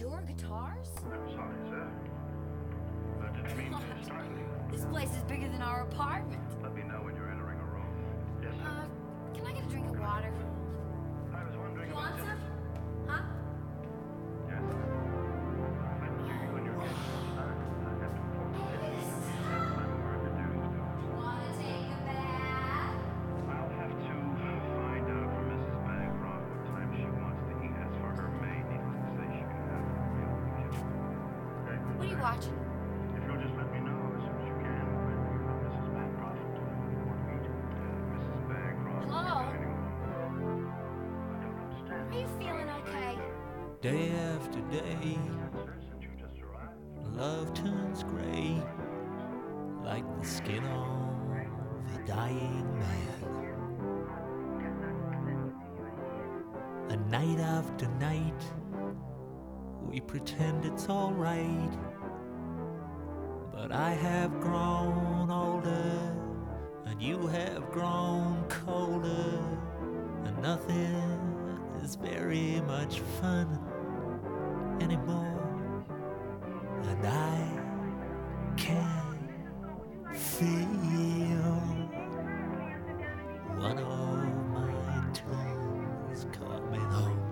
your guitars? I'm sorry, sir. I didn't mean to startle you. This place is bigger than our apartment. Let me know when you're entering a room. Yes, sir. Can I get a drink of water? I was wondering You about want this. some? Huh? Yes. I will hear you when you're ready. I have to inform you. I'm introduced. Wanna take a bath? I'll have to find out from Mrs. Bancroft what time she wants to eat. As for her maid, needless to say, she can have her meal in the kitchen. Okay? What are you watching? If you'll just let me know as soon as you can when Mrs. Bancroft want to meet. Mrs. Bancroft. Hello? I don't understand. Are you feeling okay? Day after day, Sir, since you just arrived. love turns gray, like the skin of a dying man. And night after night, we pretend it's alright. But I have grown older, and you have grown colder, and nothing is very much fun anymore. And I can feel one of my toes coming home.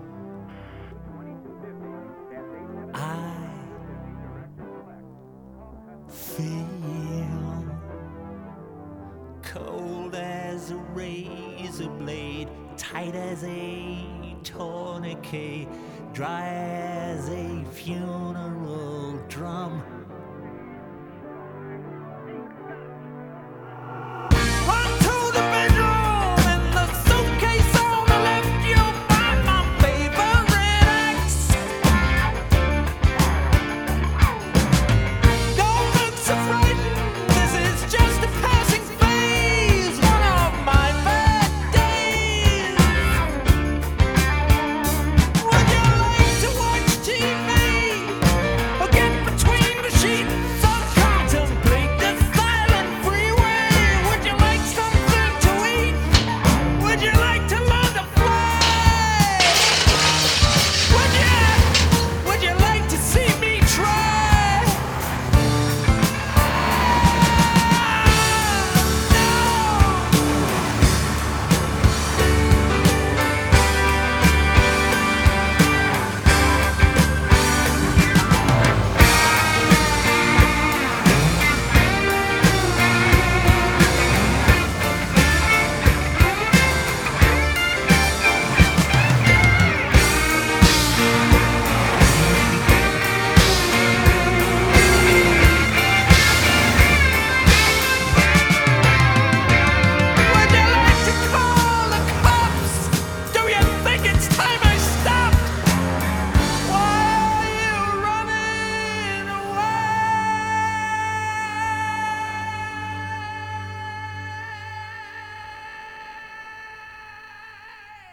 I feel cold as a razor blade, tight as a tourniquet, dry as a funeral drum.